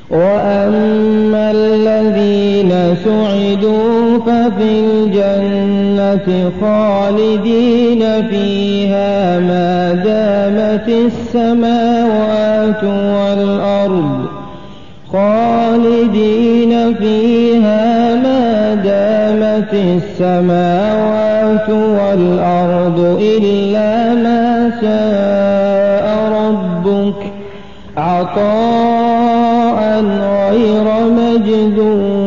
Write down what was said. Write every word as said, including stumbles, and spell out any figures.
وأما الذين سعدوا ففي الجنة خالدين فيها ما دامت السماوات والأرض خالدين فيها ما دامت السماوات والأرض إلا ما شاء ربك عطاء غير مجذوذ.